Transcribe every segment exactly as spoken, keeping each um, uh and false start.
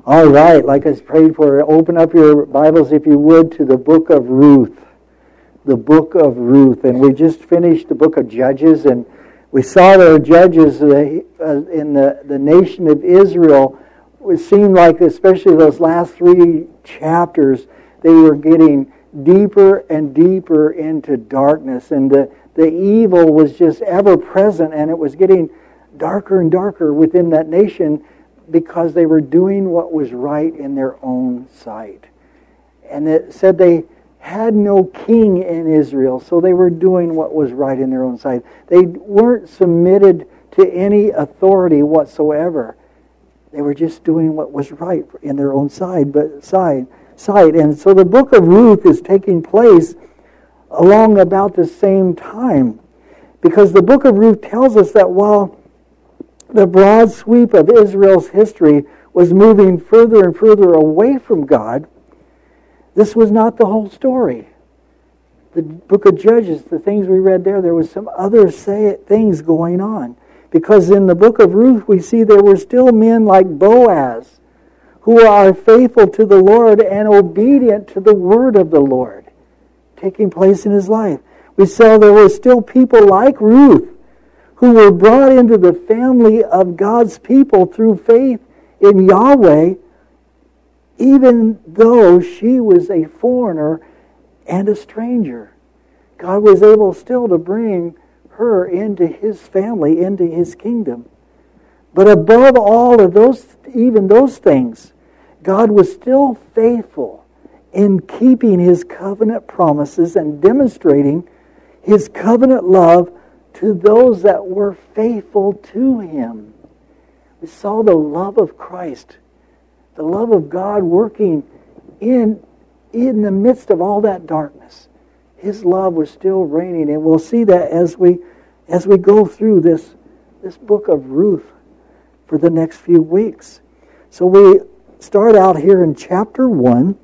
All right, like I prayed for, open up your Bibles, if you would, to the book of Ruth. The book of Ruth. And we just finished the book of Judges, and we saw the Judges uh, in the, the nation of Israel. It seemed like, especially those last three chapters, they were getting deeper and deeper into darkness. And the, the evil was just ever present, and it was getting darker and darker within that nation, because they were doing what was right in their own sight. And it said they had no king in Israel, so they were doing what was right in their own sight. They weren't submitted to any authority whatsoever. They were just doing what was right in their own side, but side, side. And so the book of Ruth is taking place along about the same time, because the book of Ruth tells us that while the broad sweep of Israel's history was moving further and further away from God, this was not the whole story. The book of Judges, the things we read there, there was some other say things going on. Because in the book of Ruth, we see there were still men like Boaz, who are faithful to the Lord and obedient to the word of the Lord, taking place in his life. We saw there were still people like Ruth, who were brought into the family of God's people through faith in Yahweh, even though she was a foreigner and a stranger. God was able still to bring her into his family, into his kingdom. But above all of those, even those things, God was still faithful in keeping his covenant promises and demonstrating his covenant love to those that were faithful to him. We saw the love of Christ, the love of God working in, in the midst of all that darkness. His love was still reigning, and we'll see that as we as we go through this, this book of Ruth for the next few weeks. So we start out here in chapter one,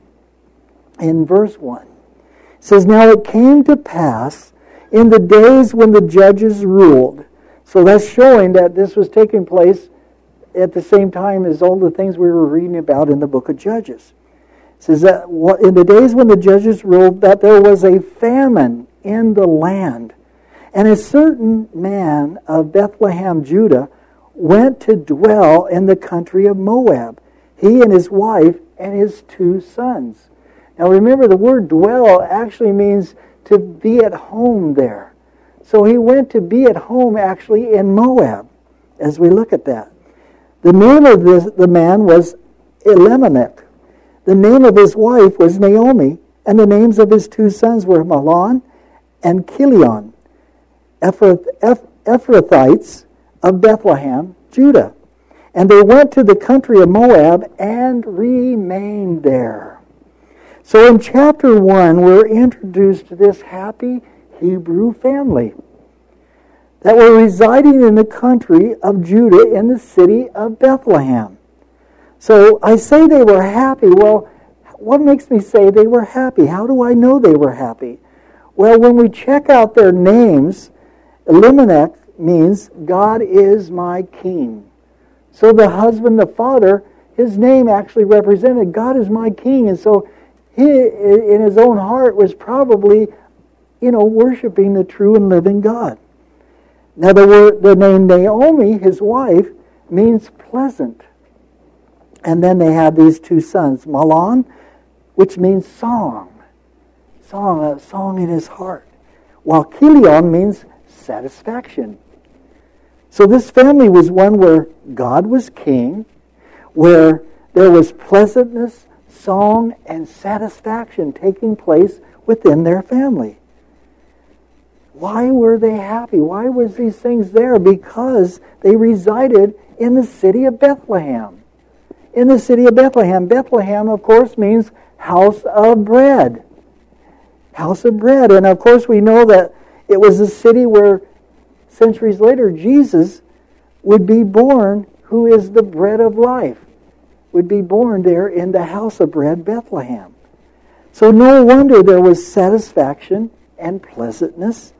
in verse one. It says, "Now it came to pass in the days when the judges ruled." So that's showing that this was taking place at the same time as all the things we were reading about in the book of Judges. It says that in the days when the judges ruled, that there was a famine in the land. And a certain man of Bethlehem, Judah, went to dwell in the country of Moab, he and his wife and his two sons. Now remember, the word dwell actually means to be at home there. So he went to be at home actually in Moab, as we look at that. The name of this, the man was Elimelech. The name of his wife was Naomi, and the names of his two sons were Mahlon and Chilion, Ephrath, Ephrathites of Bethlehem, Judah. And they went to the country of Moab and remained there. So in chapter one, we're introduced to this happy Hebrew family that were residing in the country of Judah in the city of Bethlehem. So I say they were happy. Well, what makes me say they were happy? How do I know they were happy? Well, when we check out their names, Elimelech means God is my king. So the husband, the father, his name actually represented God is my king. And so he, in his own heart, was probably, you know, worshiping the true and living God. Now the word, the name Naomi, his wife, means pleasant. And then they had these two sons, Mahlon, which means song. Song, a song in his heart. While Chilion means satisfaction. So this family was one where God was king, where there was pleasantness, song, and satisfaction taking place within their family. Why were they happy? Why was these things there? Because they resided in the city of Bethlehem. In the city of Bethlehem. Bethlehem, of course, means house of bread. House of bread. And of course we know that it was a city where centuries later Jesus would be born, who is the bread of life. Would be born there in the house of bread, Bethlehem. So no wonder there was satisfaction and pleasantness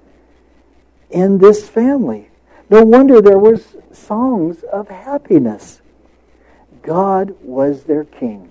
in this family. No wonder there was songs of happiness. God was their king.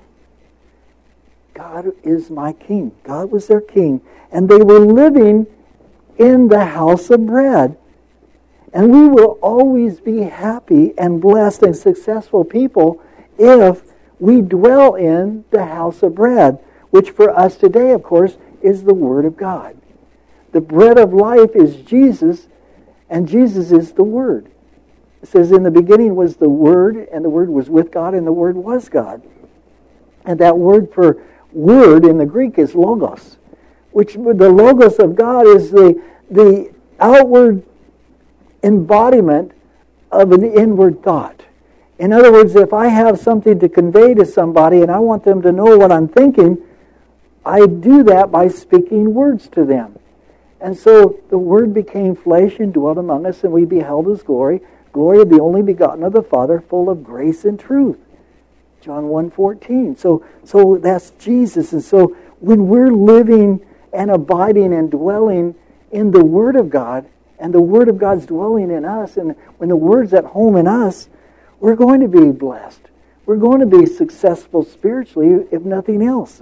God is my king. God was their king. And they were living in the house of bread. And we will always be happy and blessed and successful people if we dwell in the house of bread, which for us today, of course, is the Word of God. The bread of life is Jesus, and Jesus is the Word. It says, in the beginning was the Word, and the Word was with God, and the Word was God. And that word for word in the Greek is logos, which the logos of God is the, the outward embodiment of an inward thought. In other words, if I have something to convey to somebody and I want them to know what I'm thinking, I do that by speaking words to them. And so the Word became flesh and dwelt among us, and we beheld His glory, glory of the only begotten of the Father, full of grace and truth. John one fourteen. So, so that's Jesus. And so when we're living and abiding and dwelling in the Word of God, and the Word of God's dwelling in us, and when the Word's at home in us, we're going to be blessed. We're going to be successful spiritually, if nothing else.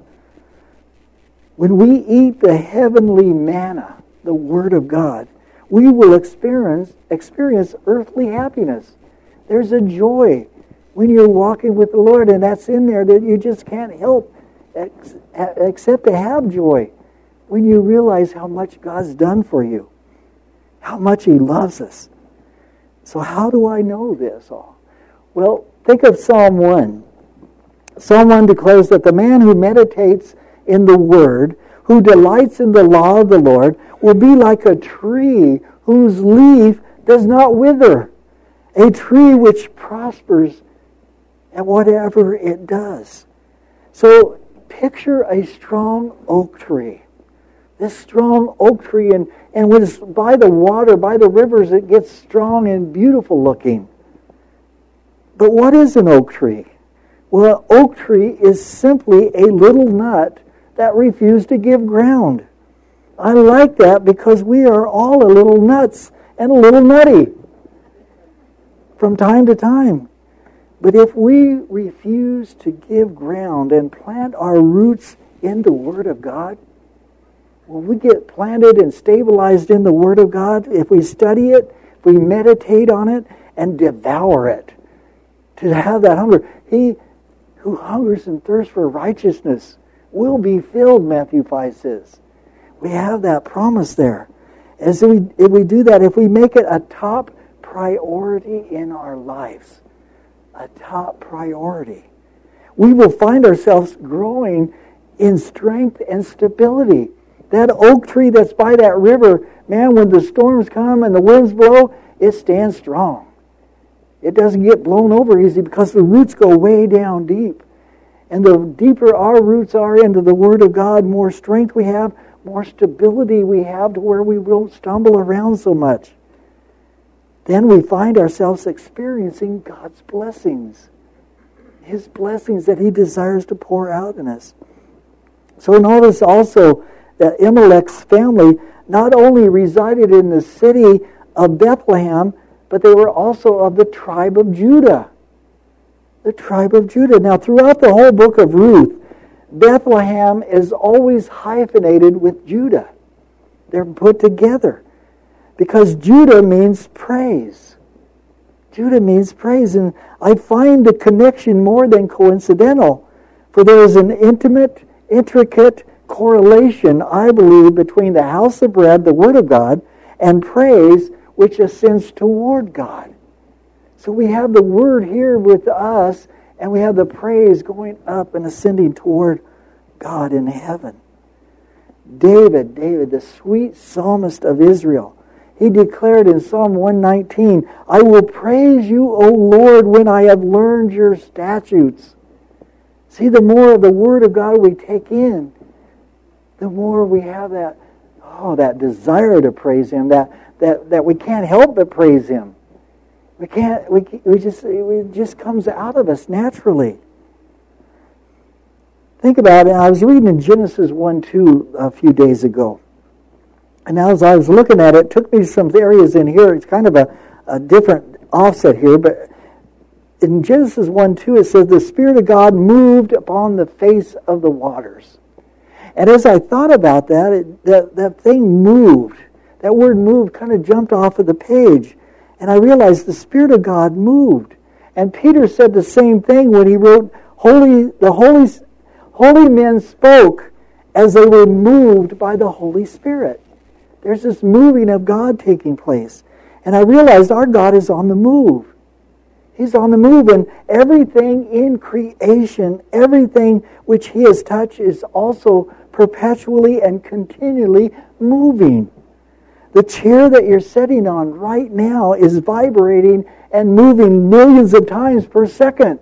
When we eat the heavenly manna, the Word of God, we will experience experience earthly happiness. There's a joy when you're walking with the Lord, and that's in there that you just can't help ex- except to have joy when you realize how much God's done for you, how much He loves us. So how do I know this all? Well, think of Psalm one. Psalm one declares that the man who meditates in the Word, who delights in the law of the Lord, will be like a tree whose leaf does not wither, a tree which prospers at whatever it does. So picture a strong oak tree. This strong oak tree, and, and when it's by the water, by the rivers, it gets strong and beautiful looking. But what is an oak tree? Well, an oak tree is simply a little nut that refused to give ground. I like that because we are all a little nuts and a little nutty from time to time. But if we refuse to give ground and plant our roots in the Word of God, when we get planted and stabilized in the Word of God, if we study it, if we meditate on it, and devour it, to have that hunger. He who hungers and thirsts for righteousness will be filled, Matthew five says. We have that promise there. As we, if we do that, if we make it a top priority in our lives, a top priority, we will find ourselves growing in strength and stability. That oak tree that's by that river, man, when the storms come and the winds blow, it stands strong. It doesn't get blown over easy because the roots go way down deep. And the deeper our roots are into the Word of God, more strength we have, more stability we have to where we won't stumble around so much. Then we find ourselves experiencing God's blessings. His blessings that He desires to pour out in us. So notice also that Elimelech's family not only resided in the city of Bethlehem, but they were also of the tribe of Judah. The tribe of Judah. Now, throughout the whole book of Ruth, Bethlehem is always hyphenated with Judah. They're put together because Judah means praise. Judah means praise, and I find the connection more than coincidental, for there is an intimate, intricate correlation, I believe, between the house of bread, the Word of God, and praise, which ascends toward God. So we have the Word here with us, and we have the praise going up and ascending toward God in heaven. David, David, the sweet psalmist of Israel, he declared in Psalm one nineteen, I will praise you, O Lord, when I have learned your statutes. See, the more of the Word of God we take in, the more we have that, oh, that desire to praise Him, that that, that we can't help but praise Him. We can't. We we just it just comes out of us naturally. Think about it. I was reading in Genesis one two a few days ago, and as I was looking at it, it took me some areas in here. It's kind of a, a different offset here, but in Genesis one two, it says, the Spirit of God moved upon the face of the waters. And as I thought about that, it, that, that thing moved. That word moved kind of jumped off of the page. And I realized the Spirit of God moved. And Peter said the same thing when he wrote, Holy, the holy, holy men spoke as they were moved by the Holy Spirit. There's this moving of God taking place. And I realized our God is on the move. He's on the move, and everything in creation, everything which He has touched is also perpetually and continually moving. The chair that you're sitting on right now is vibrating and moving millions of times per second.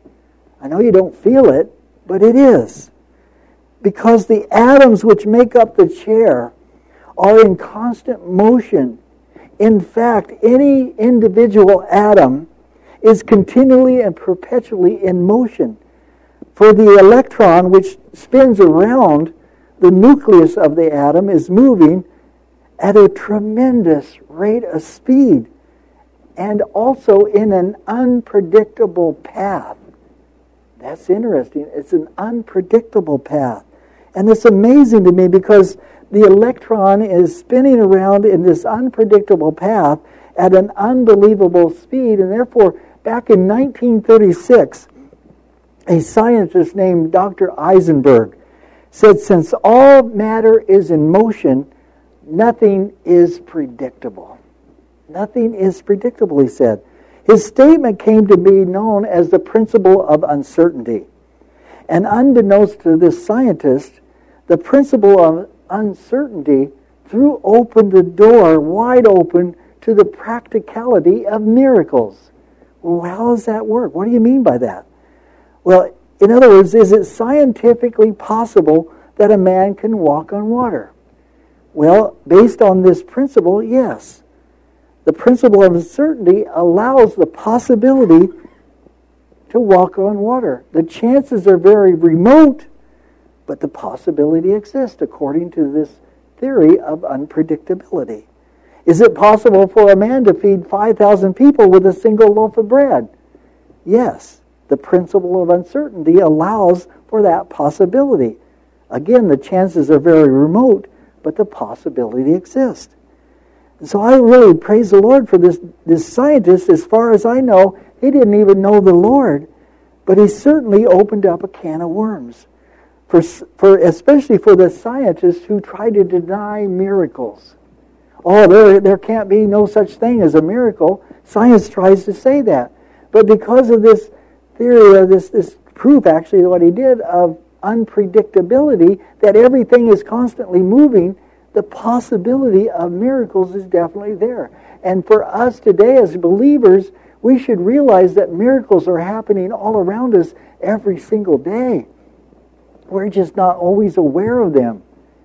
I know you don't feel it, but it is. Because the atoms which make up the chair are in constant motion. In fact, any individual atom is continually and perpetually in motion. For the electron, which spins around the nucleus of the atom, is moving at a tremendous rate of speed and also in an unpredictable path. That's interesting. It's an unpredictable path. And it's amazing to me because the electron is spinning around in this unpredictable path at an unbelievable speed, and therefore back in nineteen thirty-six, a scientist named Doctor Heisenberg said, since all matter is in motion, nothing is predictable. Nothing is predictable, he said. His statement came to be known as the principle of uncertainty. And unbeknownst to this scientist, the principle of uncertainty threw open the door, wide open, to the practicality of miracles. Well, how does that work? What do you mean by that? Well, in other words, is it scientifically possible that a man can walk on water? Well, based on this principle, yes. The principle of uncertainty allows the possibility to walk on water. The chances are very remote, but the possibility exists according to this theory of unpredictability. Is it possible for a man to feed five thousand people with a single loaf of bread? Yes. The principle of uncertainty allows for that possibility. Again, the chances are very remote, but the possibility exists. And so I really praise the Lord for this, this scientist. As far as I know, he didn't even know the Lord, but he certainly opened up a can of worms, for, for especially for the scientists who try to deny miracles. Oh, there, there can't be no such thing as a miracle. Science tries to say that. But because of this theory, of this, this proof, actually, what he did, of unpredictability, that everything is constantly moving, the possibility of miracles is definitely there. And for us today as believers, we should realize that miracles are happening all around us every single day. We're just not always aware of them.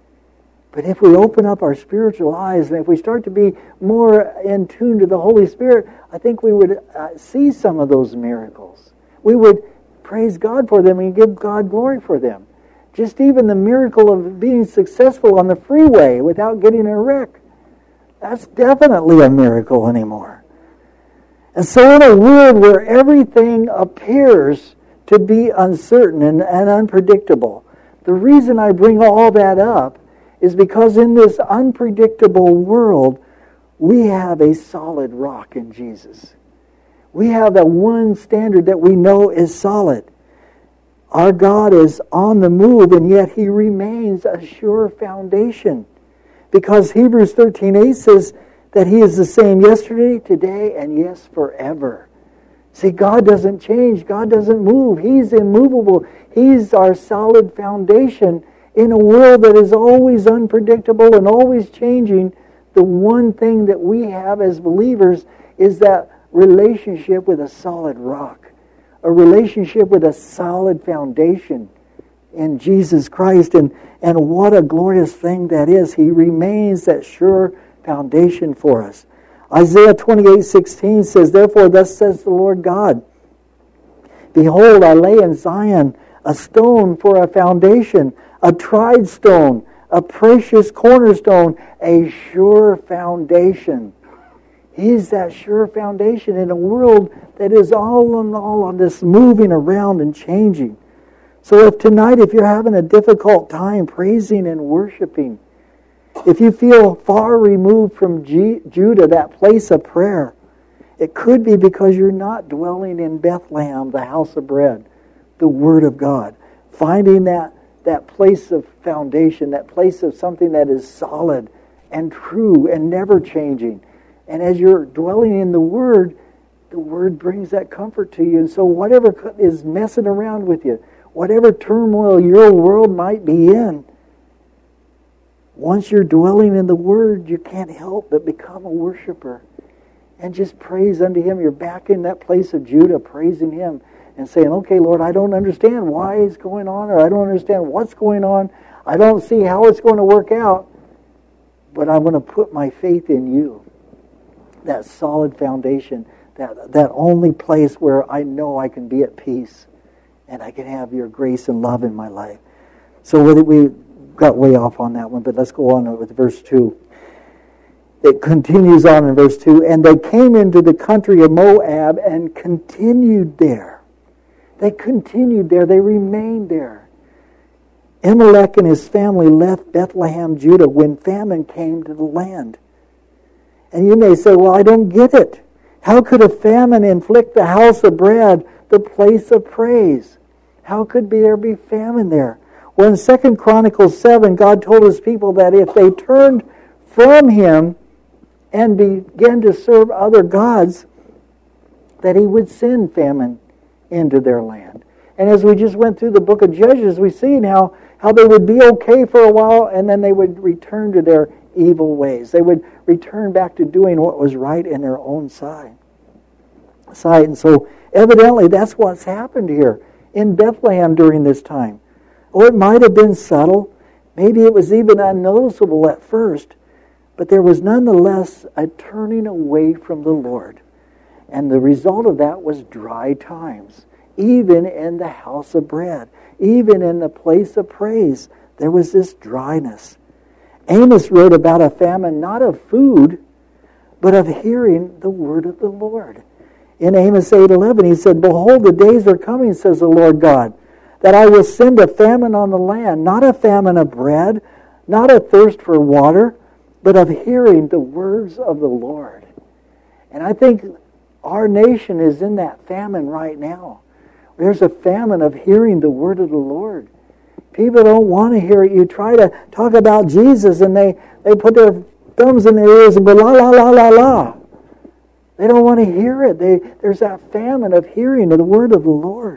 But if we open up our spiritual eyes and if we start to be more in tune to the Holy Spirit, I think we would uh, see some of those miracles. We would praise God for them and give God glory for them. Just even the miracle of being successful on the freeway without getting in a wreck. That's definitely a miracle anymore. And so in a world where everything appears to be uncertain and, and unpredictable, the reason I bring all that up is because in this unpredictable world, we have a solid rock in Jesus. We have that one standard that we know is solid. Our God is on the move, and yet He remains a sure foundation. Because Hebrews thirteen eight says that He is the same yesterday, today, and yes, forever. See, God doesn't change. God doesn't move. He's immovable. He's our solid foundation. In a world that is always unpredictable and always changing, the one thing that we have as believers is that relationship with a solid rock, a relationship with a solid foundation in Jesus Christ. And, and what a glorious thing that is. He remains that sure foundation for us. Isaiah twenty-eight sixteen says, therefore thus says the Lord God, behold, I lay in Zion a stone for a foundation, a tried stone, a precious cornerstone, a sure foundation. He's that sure foundation in a world that is all in all on this moving around and changing. So if tonight, if you're having a difficult time praising and worshiping, if you feel far removed from G- Judah, that place of prayer, it could be because you're not dwelling in Bethlehem, the house of bread, the Word of God. Finding that, that place of foundation, that place of something that is solid and true and never changing. And as you're dwelling in the Word, the Word brings that comfort to you. And so whatever is messing around with you, whatever turmoil your world might be in, once you're dwelling in the Word, you can't help but become a worshiper. And just praise unto Him. You're back in that place of Judah, praising Him and saying, okay, Lord, I don't understand why it's going on, or I don't understand what's going on. I don't see how it's going to work out, but I'm going to put my faith in You. That solid foundation, that, that only place where I know I can be at peace and I can have Your grace and love in my life. So we got way off on that one, but let's go on with verse two. It continues on in verse two. And they came into the country of Moab and continued there. They continued there. They remained there. Amalek and his family left Bethlehem, Judah, when famine came to the land. And you may say, well, I don't get it. How could a famine inflict the house of bread, the place of praise? How could there be famine there? Well, in Second Chronicles seven, God told His people that if they turned from Him and began to serve other gods, that He would send famine into their land. And as we just went through the book of Judges, we see how, how they would be okay for a while, and then they would return to their evil ways. They would return back to doing what was right in their own side. sight. And so evidently that's what's happened here in Bethlehem during this time. Or it might have been subtle. Maybe it was even unnoticeable at first. But there was nonetheless a turning away from the Lord. And the result of that was dry times. Even in the house of bread. Even in the place of praise. There was this dryness. Amos wrote about a famine not of food, but of hearing the word of the Lord. In Amos eight eleven he said, behold, the days are coming, says the Lord God, that I will send a famine on the land, not a famine of bread, not a thirst for water, but of hearing the words of the Lord. And I think our nation is in that famine right now. There's a famine of hearing the word of the Lord. People don't want to hear it. You try to talk about Jesus and they, they put their thumbs in their ears and go la la la la la. They don't want to hear it. They, there's that famine of hearing the word of the Lord.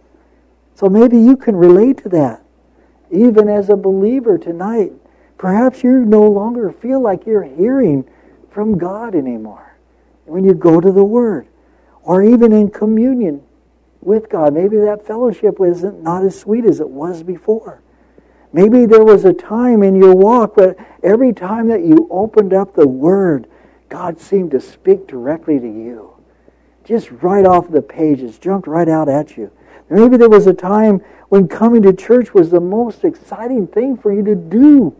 So maybe you can relate to that. Even as a believer tonight, perhaps you no longer feel like you're hearing from God anymore when you go to the Word. Or even in communion with God. Maybe that fellowship wasn't not as sweet as it was before. Maybe there was a time in your walk where every time that you opened up the Word, God seemed to speak directly to you. Just right off the pages, jumped right out at you. Maybe there was a time when coming to church was the most exciting thing for you to do.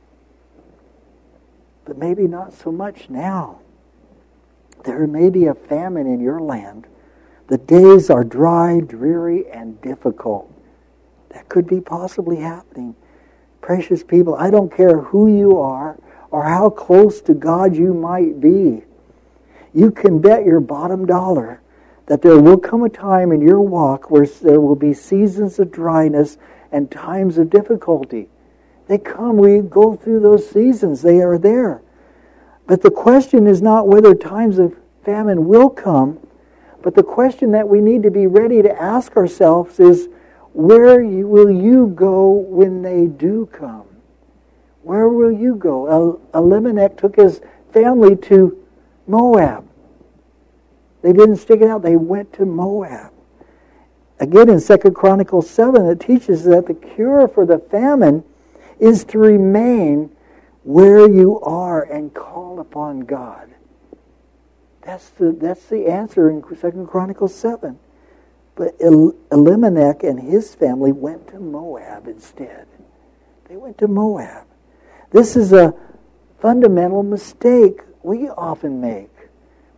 But maybe not so much now. There may be a famine in your land. The days are dry, dreary, and difficult. That could be possibly happening. Precious people, I don't care who you are or how close to God you might be. You can bet your bottom dollar that there will come a time in your walk where there will be seasons of dryness and times of difficulty. They come, we go through those seasons. They are there. But the question is not whether times of famine will come, but the question that we need to be ready to ask ourselves is, where you, will you go when they do come? Where will you go? El- Elimelech took his family to Moab. They didn't stick it out. They went to Moab. Again, in Second Chronicles seven, it teaches that the cure for the famine is to remain where you are and call upon God. That's the that's the answer in Second Chronicles seven. But El- Elimelech and his family went to Moab instead. They went to Moab. This is a fundamental mistake we often make.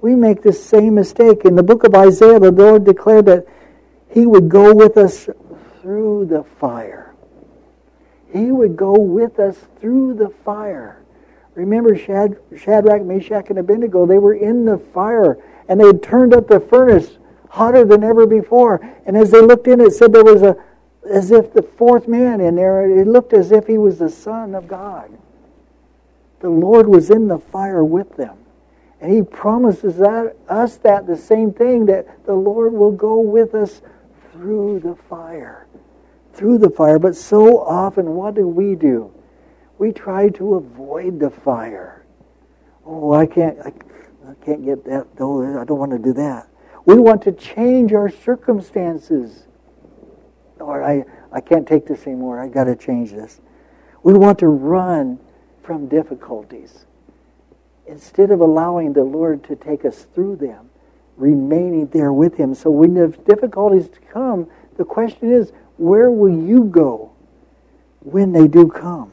we make the same mistake. In the book of Isaiah, the Lord declared that He would go with us through the fire. He would go with us through the fire. Remember Shad, Shadrach, Meshach, and Abednego, they were in the fire, and they had turned up the furnace hotter than ever before. And as they looked in, it said there was a, as if the fourth man in there, it looked as if he was the Son of God. The Lord was in the fire with them. And He promises that, us that the same thing, that the Lord will go with us through the fire. Through the fire. But so often, what do we do? We try to avoid the fire. Oh, I can't, I, I can't get that. No, I don't want to do that. We want to change our circumstances. Or I, I can't take this anymore. I got to change this. We want to run from difficulties instead of allowing the Lord to take us through them, remaining there with Him. So when the difficulties come, the question is, where will you go when they do come?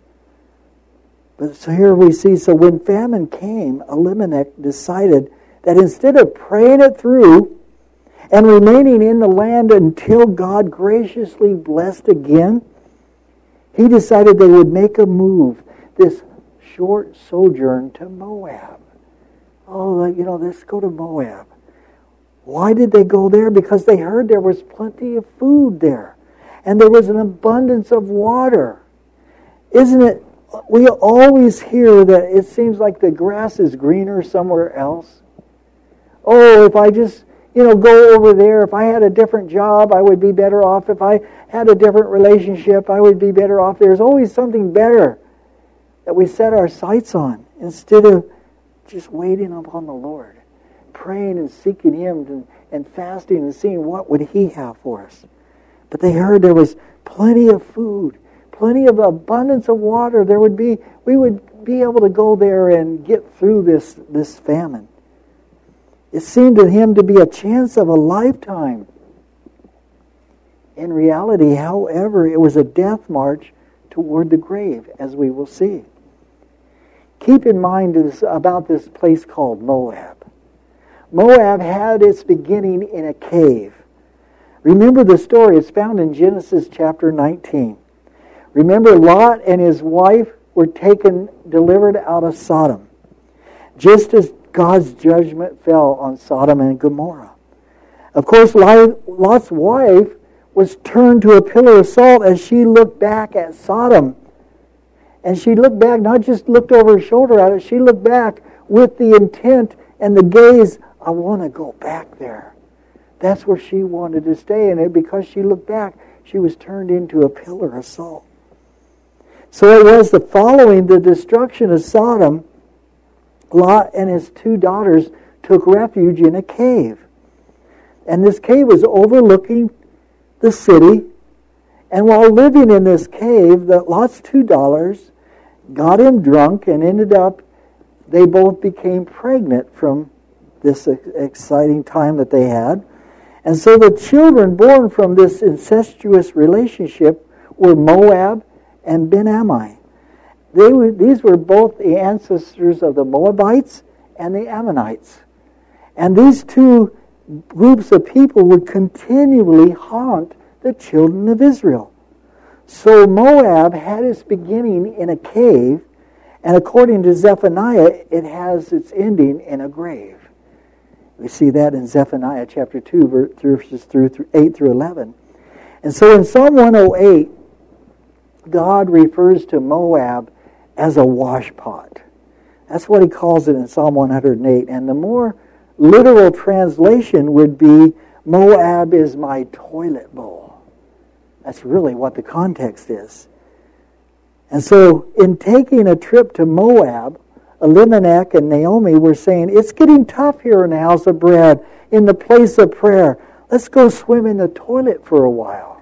But so here we see, so when famine came, Elimelech decided that instead of praying it through and remaining in the land until God graciously blessed again, he decided they would make a move, this short sojourn to Moab. Oh, you know, let's go to Moab. Why did they go there? Because they heard there was plenty of food there. And there was an abundance of water. Isn't it? We always hear that it seems like the grass is greener somewhere else. Oh, if I just, you know, go over there, if I had a different job, I would be better off. If I had a different relationship, I would be better off. There's always something better that we set our sights on instead of just waiting upon the Lord, praying and seeking Him and, and fasting and seeing what would He have for us. But they heard there was plenty of food, plenty of abundance of water. There would be, we would be able to go there and get through this, this famine. It seemed to him to be a chance of a lifetime. In reality, however, it was a death march toward the grave, as we will see. Keep in mind this, about this place called Moab. Moab had its beginning in a cave. Remember the story. It's found in Genesis chapter nineteen. Remember, Lot and his wife were taken, delivered out of Sodom, just as God's judgment fell on Sodom and Gomorrah. Of course, Lot's wife was turned to a pillar of salt as she looked back at Sodom. And she looked back, not just looked over her shoulder at it, she looked back with the intent and the gaze, I want to go back there. That's where she wanted to stay. And because she looked back, she was turned into a pillar of salt. So it was the following the destruction of Sodom, Lot and his two daughters took refuge in a cave. And this cave was overlooking the city. And while living in this cave, the, Lot's two daughters got him drunk and ended up, they both became pregnant from this exciting time that they had. And so the children born from this incestuous relationship were Moab and Ben-Ammi. They were, these were both the ancestors of the Moabites and the Ammonites. And these two groups of people would continually haunt the children of Israel. So Moab had its beginning in a cave, and according to Zephaniah, it has its ending in a grave. We see that in Zephaniah chapter two, verses through eight through eleven. And so in Psalm one oh eight, God refers to Moab as a washpot. That's what He calls it in Psalm one oh eight. And the more literal translation would be, Moab is my toilet bowl. That's really what the context is. And so in taking a trip to Moab, Elimelech and Naomi were saying, it's getting tough here in the house of bread, in the place of prayer. Let's go swim in the toilet for a while.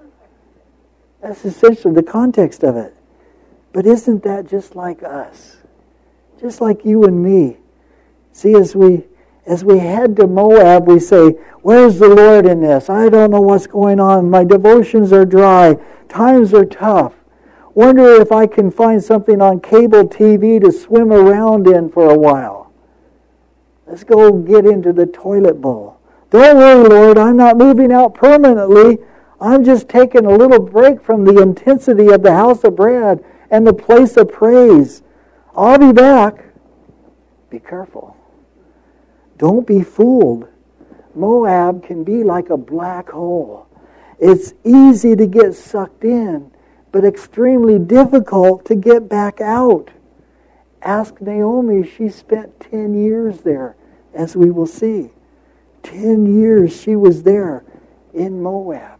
That's essentially the context of it. But isn't that just like us? Just like you and me. See, as we as we head to Moab, we say, where's the Lord in this? I don't know what's going on. My devotions are dry. Times are tough. Wonder if I can find something on cable T V to swim around in for a while. Let's go get into the toilet bowl. Don't worry, Lord, I'm not moving out permanently. I'm just taking a little break from the intensity of the house of bread and the place of praise. I'll be back. Be careful. Don't be fooled. Moab can be like a black hole. It's easy to get sucked in, but extremely difficult to get back out. Ask Naomi. She spent ten years there, as we will see. Ten years she was there in Moab,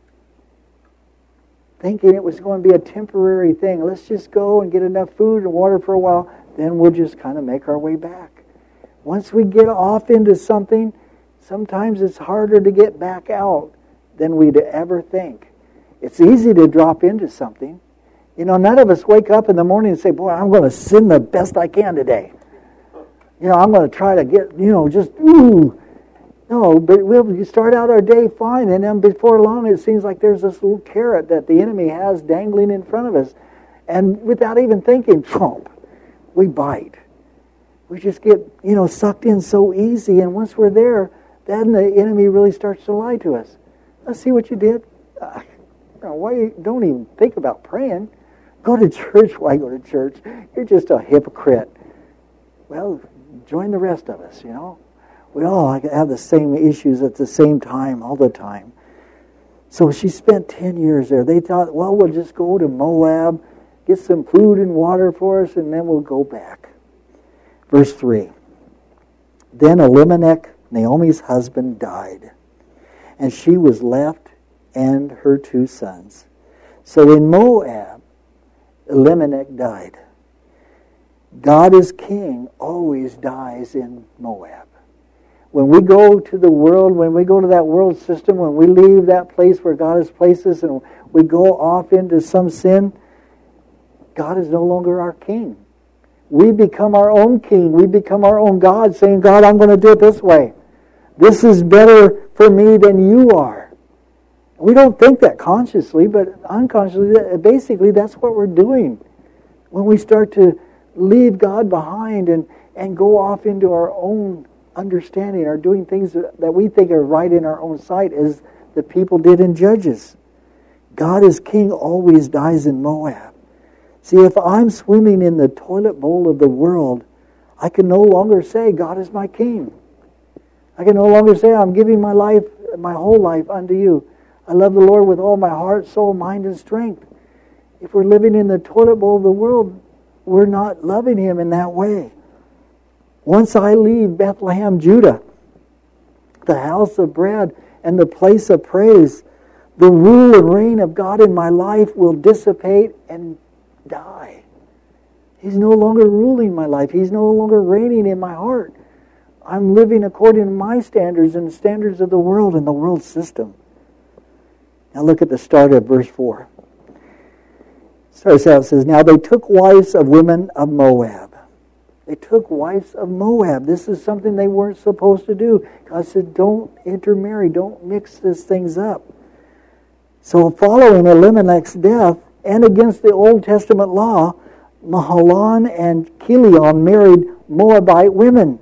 thinking it was going to be a temporary thing. Let's just go and get enough food and water for a while, then we'll just kind of make our way back. Once we get off into something, sometimes it's harder to get back out than we'd ever think. It's easy to drop into something. You know, none of us wake up in the morning and say, boy, I'm going to sin the best I can today. You know, I'm going to try to get, you know, just, ooh. No, but we'll start out our day fine, and then before long it seems like there's this little carrot that the enemy has dangling in front of us. And without even thinking, Trump, we bite. We just get, you know, sucked in so easy, and once we're there, then the enemy really starts to lie to us. Let's see what you did. Uh, why you don't even think about praying? Go to church. Why go to church? You're just a hypocrite. Well, join the rest of us, you know. We all have the same issues at the same time, all the time. So she spent ten years there. They thought, well, we'll just go to Moab, get some food and water for us, and then we'll go back. Verse three. Then Elimelech, Naomi's husband, died, and she was left and her two sons. So in Moab, Elimelech died. God is king always dies in Moab. When we go to the world, when we go to that world system, when we leave that place where God has placed us and we go off into some sin, God is no longer our king. We become our own king. We become our own God, saying, God, I'm going to do it this way. This is better for me than you are. We don't think that consciously, but unconsciously, basically that's what we're doing. When we start to leave God behind and, and go off into our own understanding, or doing things that we think are right in our own sight, as the people did in Judges. God is king always dies in Moab. See, if I'm swimming in the toilet bowl of the world, I can no longer say God is my king. I can no longer say I'm giving my life, my whole life unto you. I love the Lord with all my heart, soul, mind, and strength. If we're living in the toilet bowl of the world, we're not loving Him in that way. Once I leave Bethlehem, Judah, the house of bread and the place of praise, the rule and reign of God in my life will dissipate and die. He's no longer ruling my life. He's no longer reigning in my heart. I'm living according to my standards and the standards of the world and the world system. Now look at the start of verse four. It starts out, it says, now they took wives of women of Moab. They took wives of Moab. This is something they weren't supposed to do. God said, don't intermarry. Don't mix these things up. So following Elimelech's death, and against the Old Testament law, Mahalan and Chilion married Moabite women.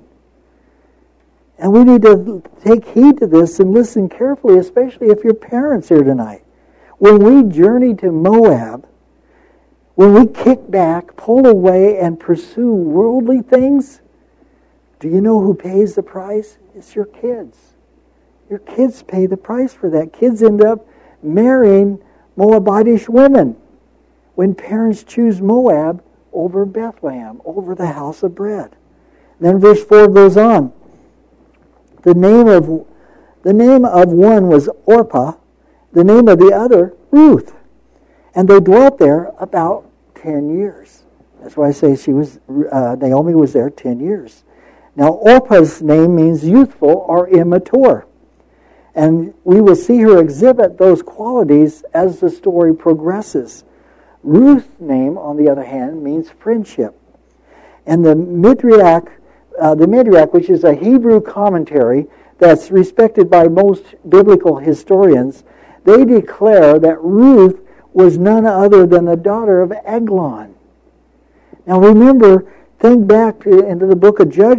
And we need to take heed to this and listen carefully, especially if you're parents here tonight. When we journey to Moab, when we kick back, pull away, and pursue worldly things, do you know who pays the price? It's your kids. Your kids pay the price for that. Kids end up marrying Moabitish women when parents choose Moab over Bethlehem, over the house of bread. Then verse four goes on. The name of the name of one was Orpah, the name of the other Ruth. And they dwelt there about ten years. That's why I say she was uh, Naomi was there ten years. Now Orpah's name means youthful or immature. And we will see her exhibit those qualities as the story progresses. Ruth's name, on the other hand, means friendship. And the Midrash, uh, the Midrash, which is a Hebrew commentary that's respected by most biblical historians, they declare that Ruth was none other than the daughter of Eglon. Now remember, think back to, into the book of Judges,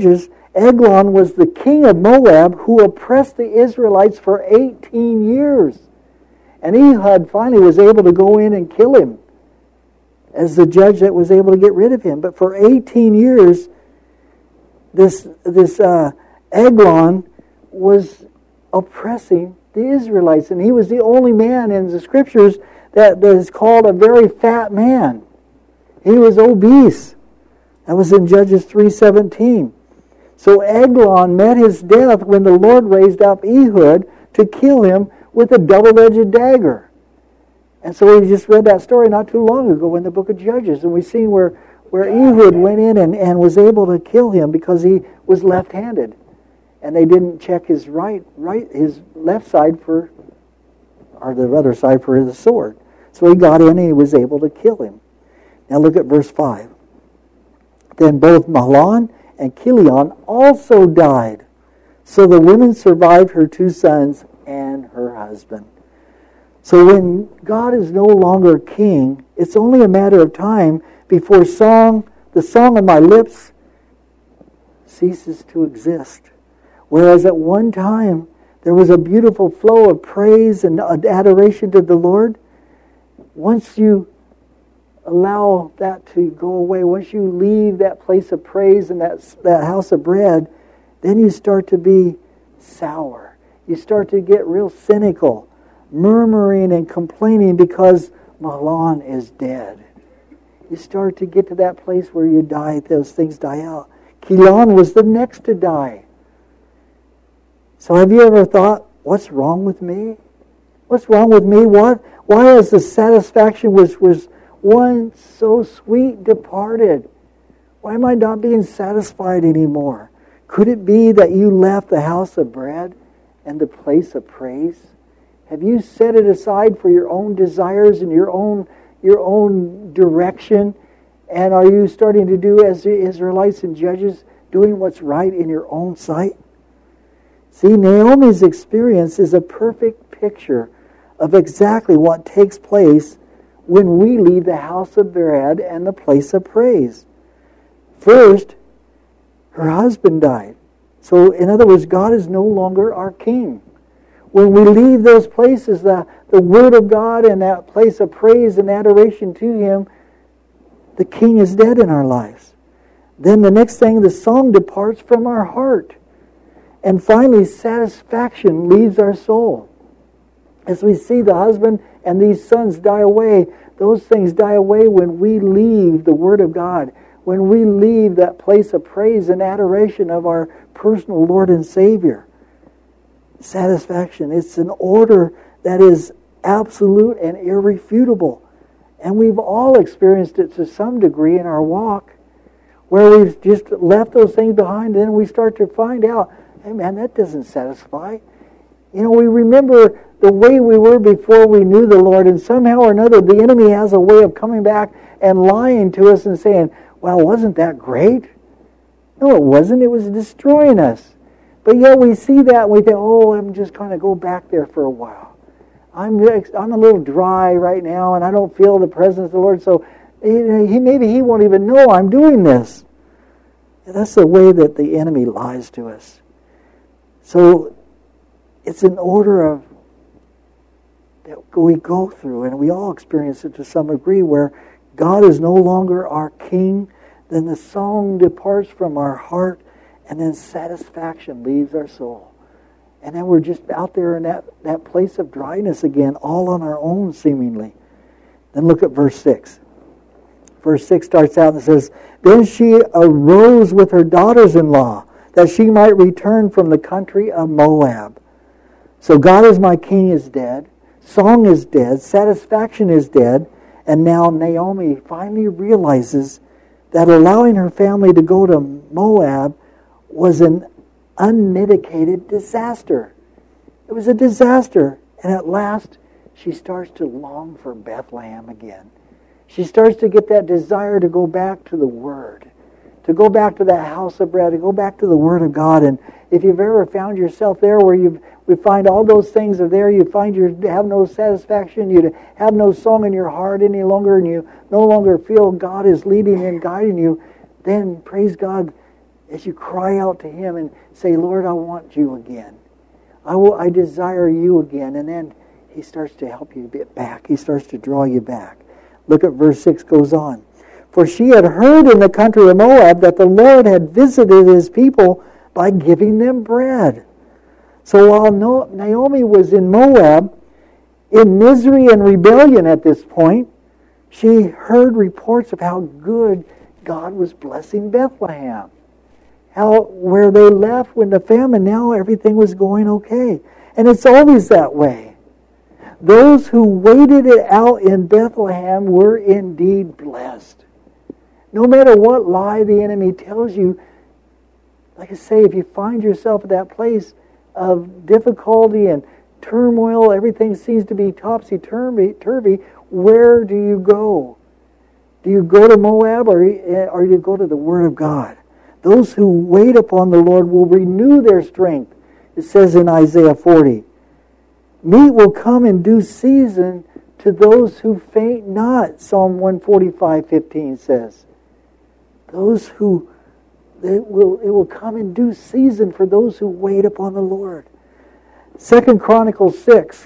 Eglon was the king of Moab who oppressed the Israelites for eighteen years. And Ehud finally was able to go in and kill him as the judge that was able to get rid of him. But for eighteen years, this, this uh, Eglon was oppressing the Israelites. And he was the only man in the scriptures that, that is called a very fat man. He was obese. That was in Judges three seventeen. So Eglon met his death when the Lord raised up Ehud to kill him with a double-edged dagger. And so we just read that story not too long ago in the book of Judges. And we've seen where, where Ehud went in and, and was able to kill him because he was left-handed. And they didn't check his right, right, his left side for, or the other side for his sword. So he got in and he was able to kill him. Now look at verse five. Then both Mahlon and Chilion also died. So the woman survived her two sons and her husband. So when God is no longer king, it's only a matter of time before song, the song of my lips ceases to exist. Whereas at one time, there was a beautiful flow of praise and adoration to the Lord. Once you allow that to go away, once you leave that place of praise and that, that house of bread, then you start to be sour. You start to get real cynical, murmuring and complaining because Mahlon is dead. You start to get to that place where you die, those things die out. Chilion was the next to die. So have you ever thought, what's wrong with me? What's wrong with me? What? Why is the satisfaction was was one so sweet departed? Why am I not being satisfied anymore? Could it be that you left the house of bread and the place of praise? Have you set it aside for your own desires and your own your own direction? And are you starting to do as the Israelites and Judges, doing what's right in your own sight? See, Naomi's experience is a perfect picture of exactly what takes place when we leave the house of bread and the place of praise. First, her husband died. So, in other words, God is no longer our king. When we leave those places, the, the Word of God and that place of praise and adoration to Him, the king is dead in our lives. Then the next thing, the song departs from our heart. And finally, satisfaction leaves our soul. As we see the husband and these sons die away, those things die away when we leave the Word of God, when we leave that place of praise and adoration of our personal Lord and Savior. Satisfaction. It's an order that is absolute and irrefutable. And we've all experienced it to some degree in our walk, where we've just left those things behind, and then we start to find out, hey man, that doesn't satisfy. You know, we remember the way we were before we knew the Lord, and somehow or another the enemy has a way of coming back and lying to us and saying, well, wasn't that great? No, it wasn't. It was destroying us. But yet we see that and we think, oh, I'm just going to go back there for a while. I'm I'm a little dry right now and I don't feel the presence of the Lord, so he, maybe He won't even know I'm doing this. And that's the way that the enemy lies to us. So it's an order of that we go through, and we all experience it to some degree, where God is no longer our king, then the song departs from our heart, and then satisfaction leaves our soul. And then we're just out there in that, that place of dryness again, all on our own seemingly. Then look at verse six. Verse six starts out and says, Then she arose with her daughters-in-law, that she might return from the country of Moab. So God is my king is dead, song is dead, satisfaction is dead, and now Naomi finally realizes that allowing her family to go to Moab was an unmitigated disaster. It was a disaster. And at last, she starts to long for Bethlehem again. She starts to get that desire to go back to the Word, to go back to that house of bread, to go back to the Word of God. And if you've ever found yourself there where you we find all those things are there, you find you have no satisfaction, you have no song in your heart any longer, and you no longer feel God is leading and guiding you, then praise God, as you cry out to Him and say, Lord, I want you again. I will. I desire you again. And then He starts to help you get back. He starts to draw you back. Look at verse six goes on. For she had heard in the country of Moab that the Lord had visited His people by giving them bread. So while Naomi was in Moab, in misery and rebellion at this point, she heard reports of how good God was blessing Bethlehem. How where they left when the famine, now everything was going okay. And it's always that way. Those who waited it out in Bethlehem were indeed blessed. No matter what lie the enemy tells you, like I say, if you find yourself at that place of difficulty and turmoil, everything seems to be topsy-turvy, where do you go? Do you go to Moab or, or do you go to the Word of God? Those who wait upon the Lord will renew their strength. It says in Isaiah forty, meat will come in due season to those who faint not, Psalm one forty-five fifteen says. Those who, it will, it will come in due season for those who wait upon the Lord. Second Chronicles six,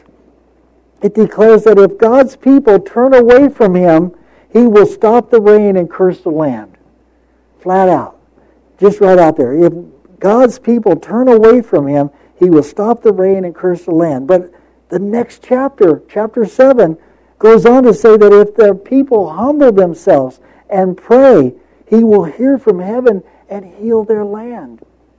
it declares that if God's people turn away from Him, He will stop the rain and curse the land. Flat out. Just right out there. If God's people turn away from Him, He will stop the rain and curse the land. But the next chapter, chapter seven, goes on to say that if the people humble themselves and pray, He will hear from heaven and heal their land.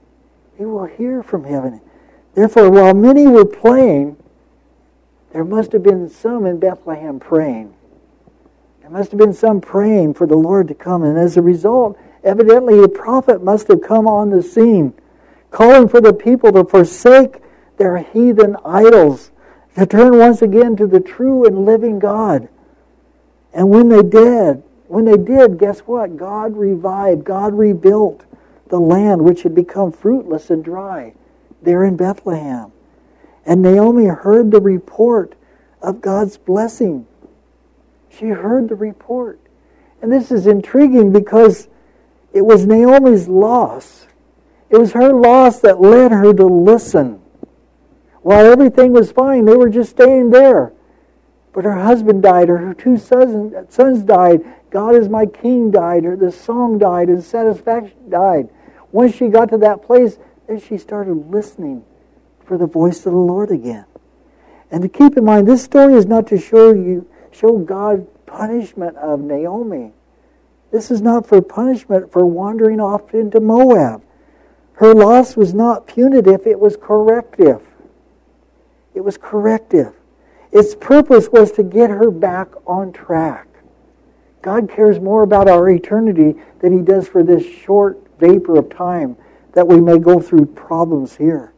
He will hear from heaven. Therefore, while many were praying, there must have been some in Bethlehem praying. There must have been some praying for the Lord to come. And as a result, evidently a prophet must have come on the scene, calling for the people to forsake their heathen idols, to turn once again to the true and living God. And when they did, when they did, guess what? God revived, God rebuilt the land which had become fruitless and dry there in Bethlehem. And Naomi heard the report of God's blessing. She heard the report. And this is intriguing because it was Naomi's loss. It was her loss that led her to listen. While everything was fine, they were just staying there. But her husband died, or her two sons, sons died. God is my king died, or the song died, and satisfaction died. Once she got to that place, then she started listening for the voice of the Lord again. And to keep in mind, this story is not to show you show God's punishment of Naomi. This is not for punishment for wandering off into Moab. Her loss was not punitive, it was corrective. It was corrective. Its purpose was to get her back on track. God cares more about our eternity than He does for this short vapor of time that we may go through problems here.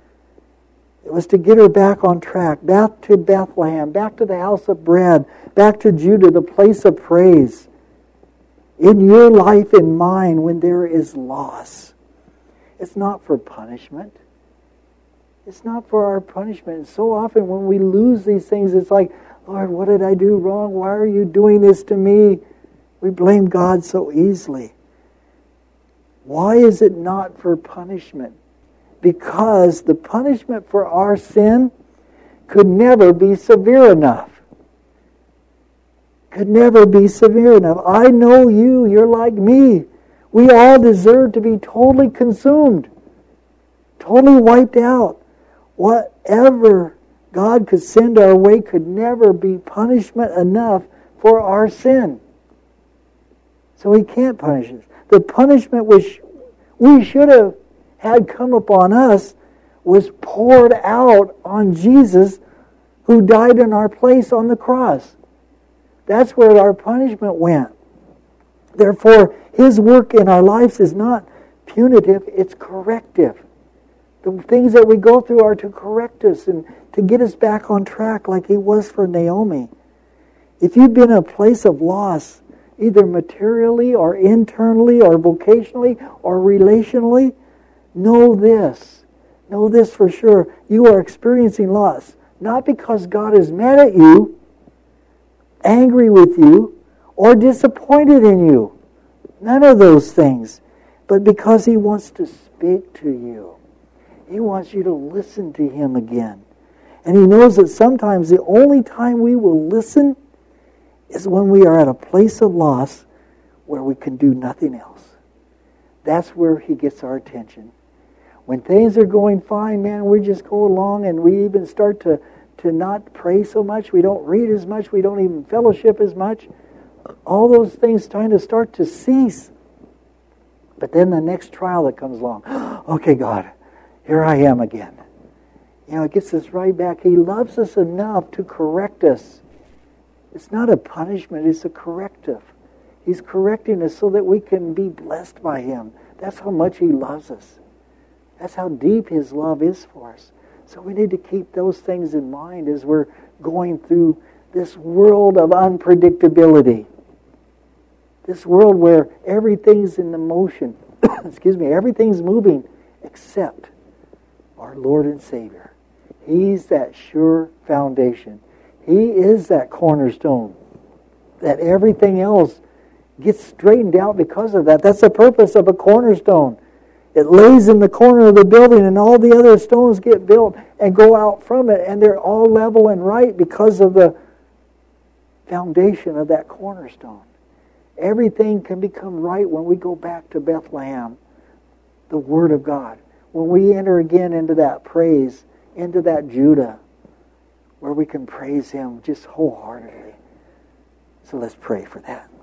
It was to get her back on track, back to Bethlehem, back to the house of bread, back to Judah, the place of praise. In your life and mine, when there is loss, it's not for punishment. It's not for our punishment. And so often when we lose these things, it's like, Lord, what did I do wrong? Why are you doing this to me? We blame God so easily. Why is it not for punishment? Because the punishment for our sin could never be severe enough. Could never be severe enough. I know you, you're like me. We all deserve to be totally consumed, totally wiped out. Whatever God could send our way could never be punishment enough for our sin. So He can't punish us. The punishment which we should have had come upon us was poured out on Jesus, who died in our place on the cross. That's where our punishment went. Therefore, His work in our lives is not punitive, it's corrective. The things that we go through are to correct us and to get us back on track like He was for Naomi. If you've been in a place of loss, either materially or internally or vocationally or relationally, know this. Know this for sure. You are experiencing loss. Not because God is mad at you, angry with you, or disappointed in you. None of those things. but because He wants to speak to you. He wants you to listen to Him again. And He knows that sometimes the only time we will listen is when we are at a place of loss where we can do nothing else. That's where He gets our attention. When things are going fine, man, we just go along and we even start to, to not pray so much. We don't read as much. We don't even fellowship as much. All those things kind of start to cease. But then the next trial that comes along, okay, God, here I am again. You know, it gets us right back. He loves us enough to correct us. It's not a punishment, it's a corrective. He's correcting us so that we can be blessed by Him. That's how much He loves us. That's how deep His love is for us. So we need to keep those things in mind as we're going through this world of unpredictability. This world where everything's in the motion. Excuse me, everything's moving except our Lord and Savior. He's that sure foundation. He is that cornerstone. That everything else gets straightened out because of that. That's the purpose of a cornerstone. It lays in the corner of the building and all the other stones get built and go out from it, and they're all level and right because of the foundation of that cornerstone. Everything can become right when we go back to Bethlehem, the Word of God. When we enter again into that praise, into that Judah, where we can praise Him just wholeheartedly. So let's pray for that.